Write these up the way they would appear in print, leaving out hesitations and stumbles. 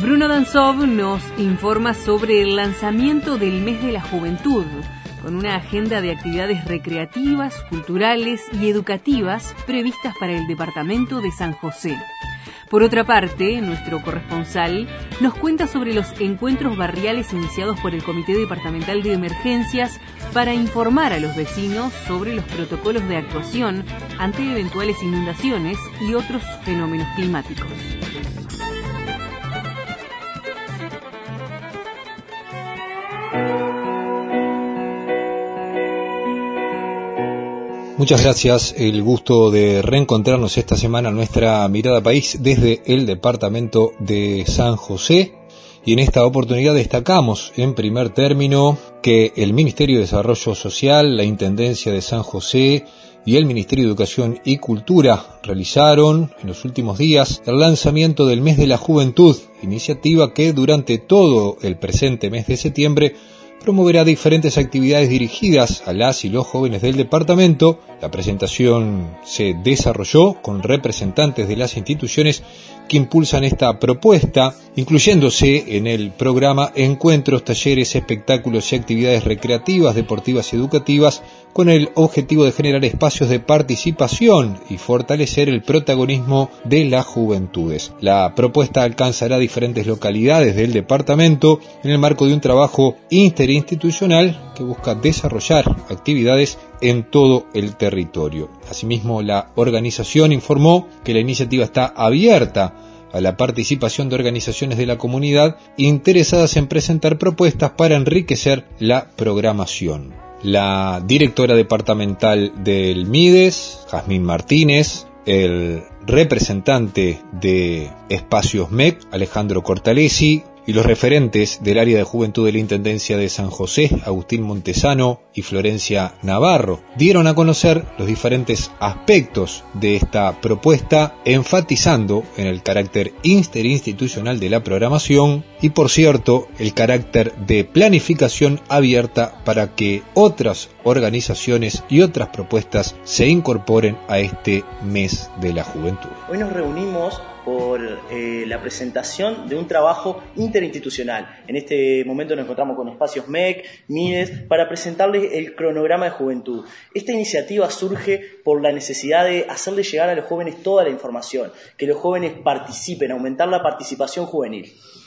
Bruno Danzov nos informa sobre el lanzamiento del Mes de la Juventud, con una agenda de actividades recreativas, culturales y educativas previstas para el departamento de San José. Por otra parte, nuestro corresponsal nos cuenta sobre los encuentros barriales iniciados por el Comité Departamental de Emergencias para informar a los vecinos sobre los protocolos de actuación ante eventuales inundaciones y otros fenómenos climáticos. Muchas gracias, el gusto de reencontrarnos esta semana en nuestra Mirada País desde el departamento de San José, y en esta oportunidad destacamos en primer término que el Ministerio de Desarrollo Social, la Intendencia de San José y el Ministerio de Educación y Cultura realizaron en los últimos días el lanzamiento del Mes de la Juventud, iniciativa que durante todo el presente mes de septiembre promoverá diferentes actividades dirigidas a las y los jóvenes del departamento. La presentación se desarrolló con representantes de las instituciones que impulsan esta propuesta, incluyéndose en el programa encuentros, talleres, espectáculos y actividades recreativas, deportivas y educativas, con el objetivo de generar espacios de participación y fortalecer el protagonismo de las juventudes. La propuesta alcanzará diferentes localidades del departamento en el marco de un trabajo interinstitucional que busca desarrollar actividades en todo el territorio. Asimismo, la organización informó que la iniciativa está abierta a la participación de organizaciones de la comunidad interesadas en presentar propuestas para enriquecer la programación. La directora departamental del MIDES, Jazmín Martínez, el representante de Espacios MEC, Alejandro Cortalesi, y los referentes del área de juventud de la Intendencia de San José, Agustín Montesano y Florencia Navarro, dieron a conocer los diferentes aspectos de esta propuesta, enfatizando en el carácter interinstitucional de la programación y, por cierto, el carácter de planificación abierta para que otras organizaciones y otras propuestas se incorporen a este mes de la juventud. Hoy nos reunimos por la presentación de un trabajo interinstitucional. En este momento nos encontramos con Espacios MEC, MIDES, para presentarles el cronograma de juventud. Esta iniciativa surge por la necesidad de hacerle llegar a los jóvenes toda la información, que los jóvenes participen, aumentar la participación juvenil.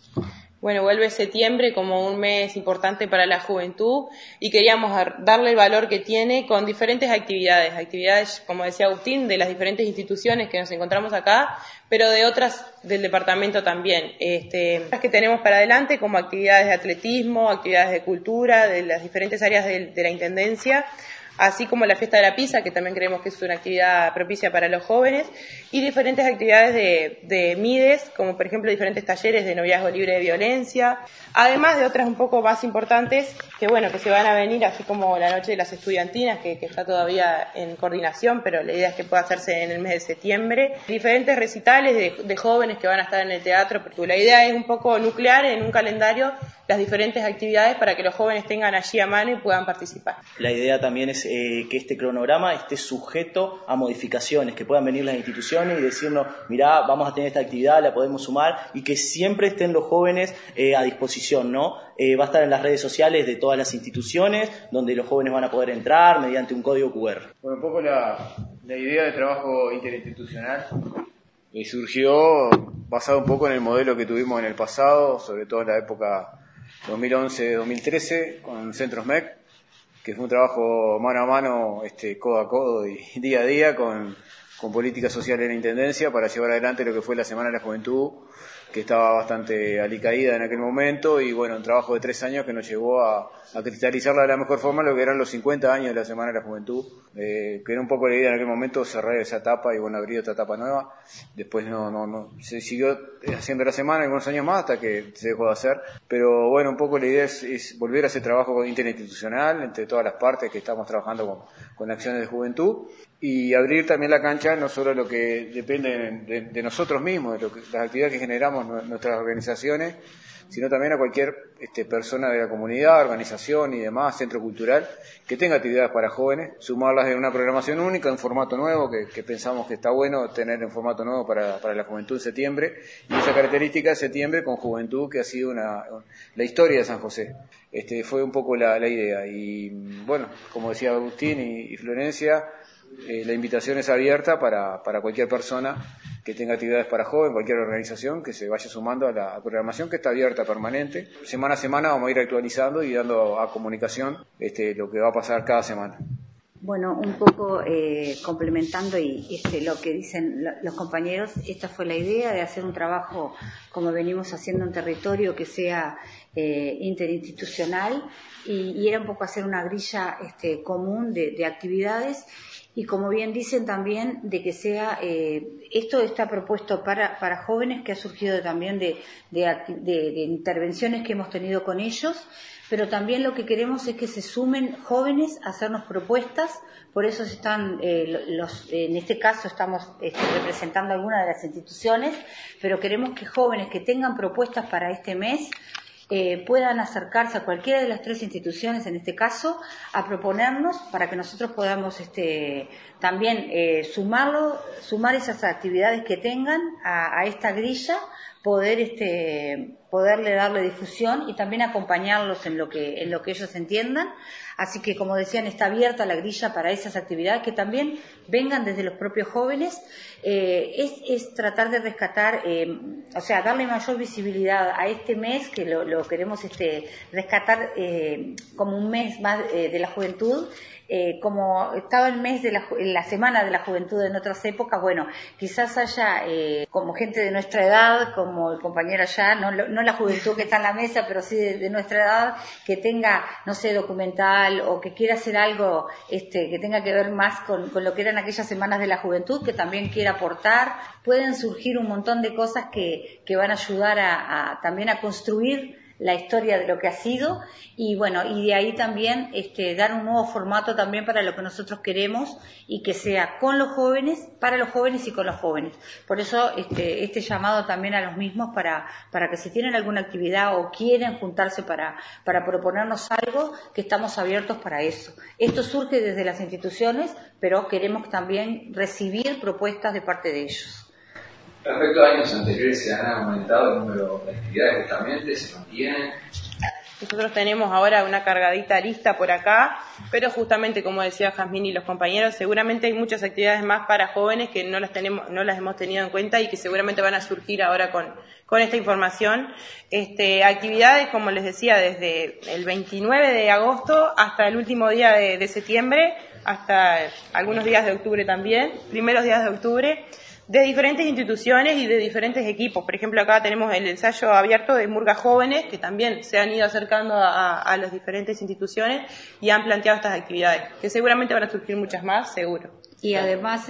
Bueno, vuelve septiembre como un mes importante para la juventud y queríamos darle el valor que tiene con diferentes actividades, como decía Agustín, de las diferentes instituciones que nos encontramos acá, pero de otras del departamento también. Las que tenemos para adelante, como actividades de atletismo, actividades de cultura, de las diferentes áreas de la Intendencia, así como la fiesta de la pizza, que también creemos que es una actividad propicia para los jóvenes, y diferentes actividades de MIDES, como por ejemplo diferentes talleres de noviazgo libre de violencia, además de otras un poco más importantes, que se van a venir, así como la noche de las estudiantinas, que está todavía en coordinación, pero la idea es que pueda hacerse en el mes de septiembre, diferentes recitales de jóvenes que van a estar en el teatro, porque la idea es un poco nuclear en un calendario las diferentes actividades para que los jóvenes tengan allí a mano y puedan participar. La idea también es que este cronograma esté sujeto a modificaciones, que puedan venir las instituciones y decirnos, mirá, vamos a tener esta actividad, la podemos sumar, y que siempre estén los jóvenes a disposición, ¿no? Va a estar en las redes sociales de todas las instituciones, donde los jóvenes van a poder entrar mediante un código QR. Bueno, un poco la idea de trabajo interinstitucional surgió basado un poco en el modelo que tuvimos en el pasado, sobre todo en la época 2011-2013, con Centros MEC, que fue un trabajo mano a mano, codo a codo y día a día con política social en la Intendencia para llevar adelante lo que fue la Semana de la Juventud, que estaba bastante alicaída en aquel momento, y un trabajo de 3 años que nos llevó a cristalizarla de la mejor forma lo que eran los 50 años de la Semana de la Juventud, que era un poco la idea en aquel momento, cerrar esa etapa y abrir otra etapa nueva. Después no se siguió haciendo la semana algunos años más hasta que se dejó de hacer, pero un poco la idea es volver a ese trabajo interinstitucional entre todas las partes que estamos trabajando con acciones de juventud, y abrir también la cancha no solo a lo que depende de nosotros mismos, de las actividades que generamos nuestras organizaciones, sino también a cualquier persona de la comunidad, organización y demás, centro cultural, que tenga actividades para jóvenes, sumarlas en una programación única, en formato nuevo, que pensamos que está bueno tener en formato nuevo para la juventud en septiembre, y esa característica de septiembre con juventud, que ha sido la historia de San José. Fue un poco la idea, y bueno, como decía Agustín y Florencia, la invitación es abierta para cualquier persona que tenga actividades para jóvenes, cualquier organización que se vaya sumando a la programación, que está abierta, permanente. Semana a semana vamos a ir actualizando y dando a comunicación lo que va a pasar cada semana. Bueno, un poco complementando lo que dicen los compañeros, esta fue la idea de hacer un trabajo como venimos haciendo en territorio que sea interinstitucional y era un poco hacer una grilla común de actividades. Y como bien dicen también, de que sea, esto está propuesto para jóvenes, que ha surgido también de intervenciones que hemos tenido con ellos, pero también lo que queremos es que se sumen jóvenes a hacernos propuestas, por eso están, en este caso estamos representando algunas de las instituciones, pero queremos que jóvenes que tengan propuestas para este mes, puedan acercarse a cualquiera de las 3 instituciones, en este caso, a proponernos para que nosotros podamos también sumar esas actividades que tengan a esta grilla, poderle darle difusión y también acompañarlos en lo que ellos entiendan. Así que, como decían, está abierta la grilla para esas actividades que también vengan desde los propios jóvenes. Es tratar de rescatar, darle mayor visibilidad a este mes, que lo queremos rescatar como un mes más de la juventud. Como estaba el mes la semana de la juventud en otras épocas, bueno, quizás haya como gente de nuestra edad, como el compañero allá, no la juventud que está en la mesa, pero sí de nuestra edad, que tenga, no sé, documental o que quiera hacer algo que tenga que ver más con lo que eran aquellas semanas de la juventud, que también quiera aportar. Pueden surgir un montón de cosas que van a ayudar también a construir la historia de lo que ha sido, y bueno, y de ahí también dar un nuevo formato también para lo que nosotros queremos, y que sea con los jóvenes, para los jóvenes y con los jóvenes. Por eso este llamado también a los mismos para que si tienen alguna actividad o quieren juntarse para proponernos algo, que estamos abiertos para eso. Esto surge desde las instituciones, pero queremos también recibir propuestas de parte de ellos. Respecto a años anteriores, ¿se han aumentado el número de actividades justamente? ¿Se mantienen? Nosotros tenemos ahora una cargadita lista por acá, pero justamente, como decía Jazmín y los compañeros, seguramente hay muchas actividades más para jóvenes que no las hemos tenido en cuenta y que seguramente van a surgir ahora con esta información. Actividades, como les decía, desde el 29 de agosto hasta el último día de septiembre, hasta algunos días de octubre también, primeros días de octubre, de diferentes instituciones y de diferentes equipos. Por ejemplo, acá tenemos el ensayo abierto de Murga Jóvenes, que también se han ido acercando a las diferentes instituciones y han planteado estas actividades, que seguramente van a surgir muchas más, seguro. Y además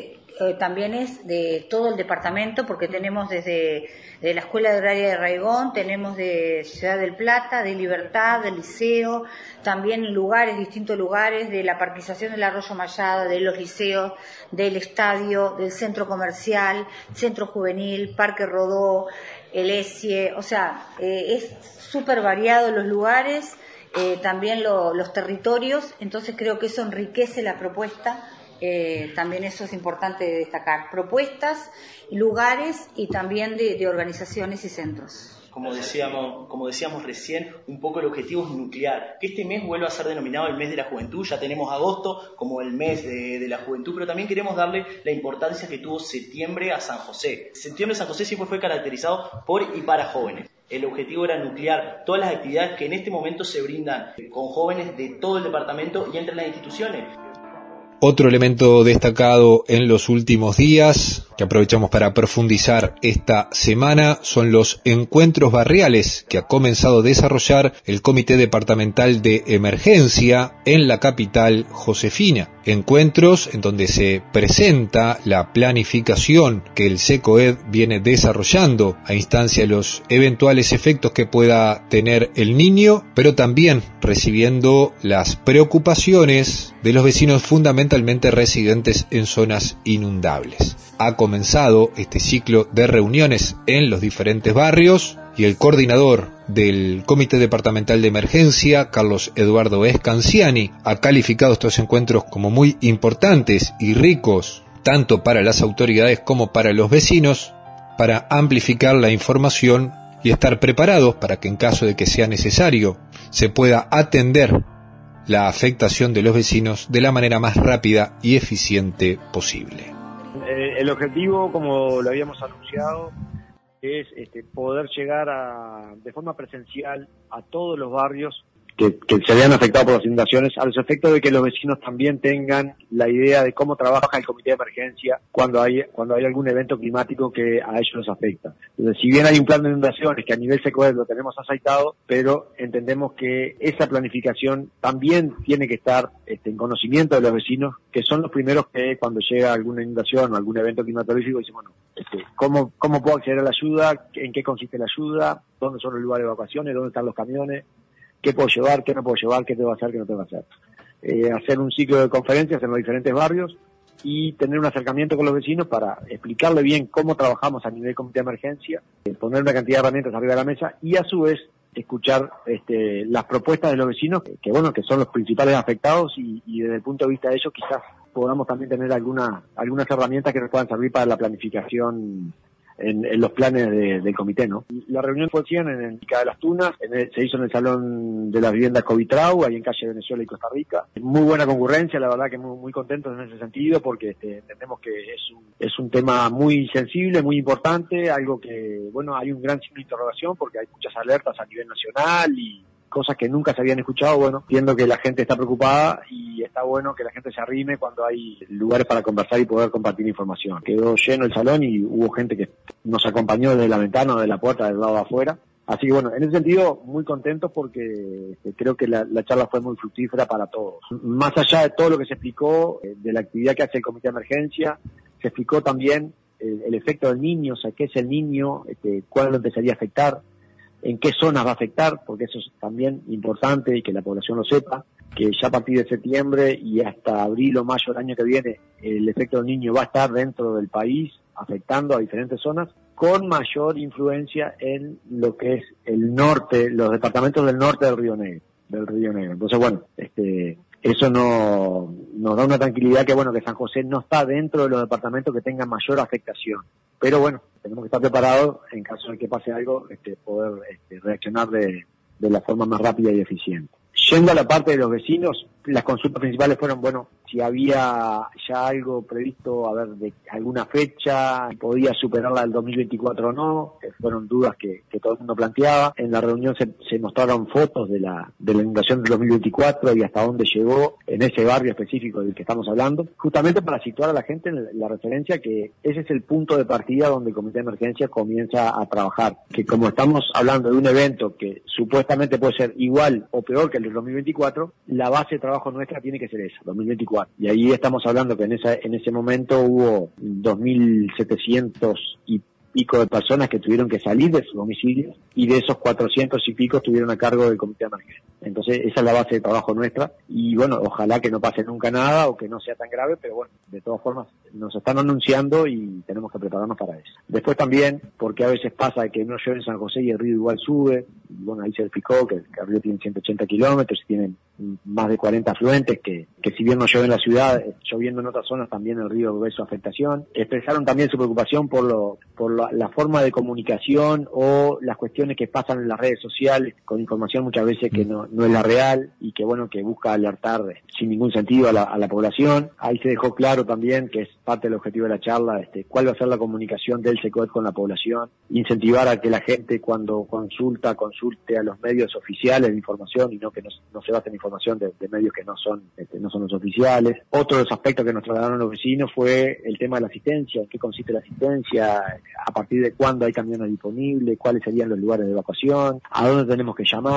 también es de todo el departamento, porque tenemos desde la Escuela Agraria de Raigón, tenemos de Ciudad del Plata, de Libertad, del Liceo, también distintos lugares, de la parquización del Arroyo Mallada, de los liceos, del estadio, del centro comercial, centro juvenil, Parque Rodó, el ESIE, es súper variado los lugares, también los territorios, entonces creo que eso enriquece la propuesta. También eso es importante destacar, propuestas, lugares y también de organizaciones y centros. Como decíamos recién, un poco el objetivo es nuclear, que este mes vuelva a ser denominado el mes de la juventud. Ya tenemos agosto como el mes de la juventud, pero también queremos darle la importancia que tuvo septiembre a San José. Septiembre de San José siempre fue caracterizado por y para jóvenes. El objetivo era nuclear todas las actividades que en este momento se brindan con jóvenes de todo el departamento y entre las instituciones. Otro elemento destacado en los últimos días, que aprovechamos para profundizar esta semana, son los encuentros barriales que ha comenzado a desarrollar el Comité Departamental de Emergencia en la capital josefina. Encuentros en donde se presenta la planificación que el SECOED viene desarrollando a instancia de los eventuales efectos que pueda tener el niño, pero también recibiendo las preocupaciones de los vecinos, fundamentalmente fundamentalmente residentes en zonas inundables. Ha comenzado este ciclo de reuniones en los diferentes barrios y el coordinador del Comité Departamental de Emergencia, Carlos Eduardo Escanciani, ha calificado estos encuentros como muy importantes y ricos, tanto para las autoridades como para los vecinos, para amplificar la información y estar preparados para que en caso de que sea necesario se pueda atender la afectación de los vecinos de la manera más rápida y eficiente posible. El objetivo, como lo habíamos anunciado, es poder llegar de forma presencial a todos los barrios que se vean afectados por las inundaciones, a los efectos de que los vecinos también tengan la idea de cómo trabaja el comité de emergencia cuando hay algún evento climático que a ellos los afecta. Entonces, si bien hay un plan de inundaciones que a nivel SECOED lo tenemos aceitado, pero entendemos que esa planificación también tiene que estar en conocimiento de los vecinos, que son los primeros que cuando llega alguna inundación o algún evento climatológico dicen, bueno, ¿cómo puedo acceder a la ayuda? ¿En qué consiste la ayuda? ¿Dónde son los lugares de evacuaciones? ¿Dónde están los camiones? ¿Qué puedo llevar? ¿Qué no puedo llevar? ¿Qué tengo que hacer? ¿Qué no tengo que hacer? Hacer un ciclo de conferencias en los diferentes barrios y tener un acercamiento con los vecinos para explicarle bien cómo trabajamos a nivel comité de emergencia, poner una cantidad de herramientas arriba de la mesa y a su vez escuchar las propuestas de los vecinos, que son los principales afectados y desde el punto de vista de ellos quizás podamos también tener algunas herramientas que nos puedan servir para la planificación en los planes del comité, ¿no? La reunión fue en Pica de las Tunas, se hizo en el Salón de las Viviendas Covitrau, ahí en calle Venezuela y Costa Rica. Muy buena concurrencia, la verdad que muy contentos en ese sentido, porque entendemos que es un tema muy sensible, muy importante, algo que, bueno, hay un gran signo de interrogación, porque hay muchas alertas a nivel nacional y cosas que nunca se habían escuchado. Bueno, entiendo que la gente está preocupada y está bueno que la gente se arrime cuando hay lugares para conversar y poder compartir información. Quedó lleno el salón y hubo gente que nos acompañó desde la ventana o de la puerta del lado de afuera. Así que bueno, en ese sentido muy contentos porque creo que la charla fue muy fructífera para todos. Más allá de todo lo que se explicó, de la actividad que hace el comité de emergencia, se explicó también el efecto del niño, o sea, qué es el niño, cuándo lo empezaría a afectar, en qué zonas va a afectar, porque eso es también importante y que la población lo sepa, que ya a partir de septiembre y hasta abril o mayo del año que viene, el efecto del niño va a estar dentro del país, afectando a diferentes zonas, con mayor influencia en lo que es el norte, los departamentos del norte del Río Negro. Entonces, bueno, eso nos da una tranquilidad que, bueno, que San José no está dentro de los departamentos que tengan mayor afectación. Pero bueno, tenemos que estar preparados en caso de que pase algo, poder reaccionar de la forma más rápida y eficiente. Yendo a la parte de los vecinos, las consultas principales fueron, bueno, si había ya algo previsto, de alguna fecha, podía superarla del 2024 o no, fueron dudas que todo el mundo planteaba. En la reunión se mostraron fotos de la inundación del 2024 y hasta dónde llegó en ese barrio específico del que estamos hablando, justamente para situar a la gente en la referencia que ese es el punto de partida donde el comité de emergencia comienza a trabajar, que como estamos hablando de un evento que supuestamente puede ser igual o peor que el del 2024, la base de trabajo nuestra tiene que ser esa, 2024. Y ahí estamos hablando que en ese momento hubo 2.700 y pico de personas que tuvieron que salir de sus domicilios y de esos 400 y pico estuvieron a cargo del comité de emergencia. Entonces esa es la base de trabajo nuestra y bueno, ojalá que no pase nunca nada o que no sea tan grave, pero bueno, de todas formas nos están anunciando y tenemos que prepararnos para eso. Después también, porque a veces pasa que no llueve en San José y el río igual sube, y bueno, ahí se explicó que el río tiene 180 kilómetros y tienen más de 40 afluentes, que si bien no llueve en la ciudad, lloviendo en otras zonas también el río ve su afectación. Expresaron también su preocupación por la forma de comunicación o las cuestiones que pasan en las redes sociales con información muchas veces que no es la real y que bueno, que busca alertar sin ningún sentido a la población. Ahí se dejó claro también que es parte del objetivo de la charla, cuál va a ser la comunicación del SECOED con la población, incentivar a que la gente cuando consulte a los medios oficiales de información y no que no se base en información de medios que no son los oficiales. Otro de los aspectos que nos trasladaron los vecinos fue el tema de la asistencia, en qué consiste la asistencia, a partir de cuándo hay camiones disponibles, cuáles serían los lugares de evacuación, a dónde tenemos que llamar.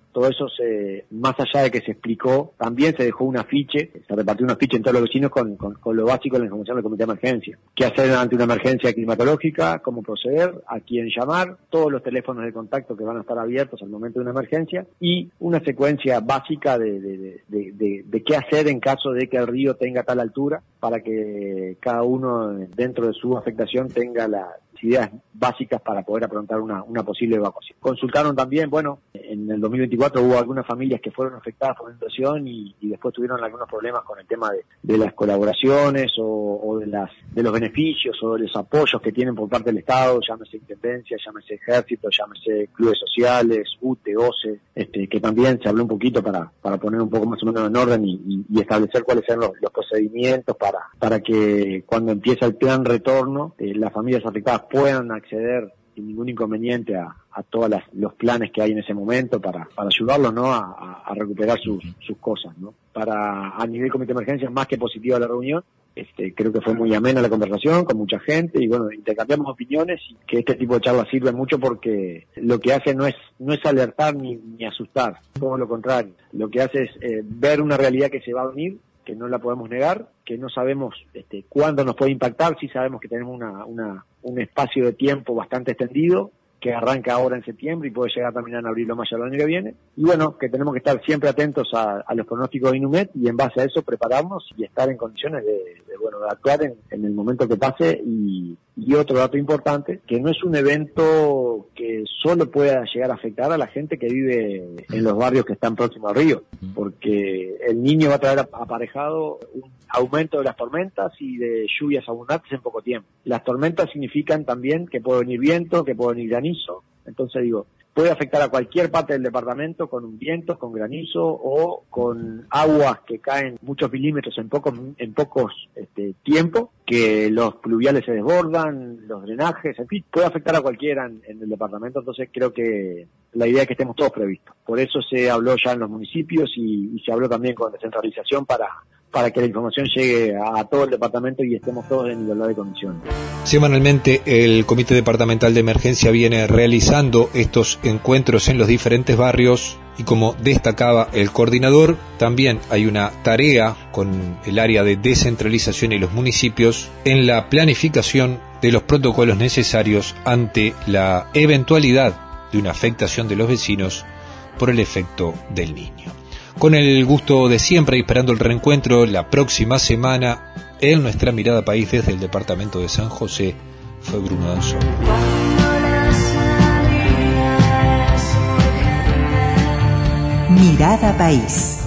todo eso más allá de que se explicó, también se dejó un afiche, se repartió un afiche en todos los vecinos con lo básico de la información del comité de emergencia. ¿Qué hacer ante una emergencia climatológica? ¿Cómo proceder? ¿A quién llamar? Todos los teléfonos de contacto que van a estar abiertos al momento de una emergencia y una secuencia básica de qué hacer en caso de que el río tenga tal altura para que cada uno dentro de su afectación tenga las ideas básicas para poder afrontar una posible evacuación. Consultaron también, bueno, en el 2024 hubo algunas familias que fueron afectadas por la inundación y después tuvieron algunos problemas con el tema de las colaboraciones o de los beneficios o de los apoyos que tienen por parte del Estado, llámese Intendencia, llámese Ejército, llámese clubes sociales, UTE, OCE, que también se habló un poquito para poner un poco más o menos en orden y establecer cuáles eran los procedimientos para que cuando empieza el plan retorno, las familias afectadas puedan acceder sin ningún inconveniente a todos los planes que hay en ese momento para ayudarlos, ¿no? a recuperar sus cosas, ¿no? A nivel comité de emergencia, más que positiva la reunión, creo que fue muy amena la conversación con mucha gente y bueno, intercambiamos opiniones y que este tipo de charlas sirve mucho porque lo que hace no es alertar ni asustar, todo lo contrario, lo que hace es ver una realidad que se va a venir, que no la podemos negar, que no sabemos cuándo nos puede impactar, sí sabemos que tenemos un espacio de tiempo bastante extendido, que arranca ahora en septiembre y puede llegar a terminar en abril o mayo del año que viene, y bueno, que tenemos que estar siempre atentos a los pronósticos de Inumet y en base a eso prepararnos y estar en condiciones de actuar en el momento que pase. Y otro dato importante, que no es un evento que solo pueda llegar a afectar a la gente que vive en los barrios que están próximos al río, porque el Niño va a traer aparejado un aumento de las tormentas y de lluvias abundantes en poco tiempo. Las tormentas significan también que puede venir viento, que puede venir granizo, entonces puede afectar a cualquier parte del departamento con vientos, con granizo o con aguas que caen muchos milímetros en pocos tiempo, que los pluviales se desbordan, los drenajes, en fin, puede afectar a cualquiera en el departamento, entonces creo que la idea es que estemos todos previstos. Por eso se habló ya en los municipios y se habló también con descentralización para que la información llegue a todo el departamento y estemos todos en igualdad de condiciones. Semanalmente el Comité Departamental de Emergencia viene realizando estos encuentros en los diferentes barrios y como destacaba el coordinador, también hay una tarea con el área de descentralización y los municipios en la planificación de los protocolos necesarios ante la eventualidad de una afectación de los vecinos por el efecto del Niño. Con el gusto de siempre y esperando el reencuentro la próxima semana en Nuestra Mirada País desde el departamento de San José, fue Bruno Danzón. Mirada País.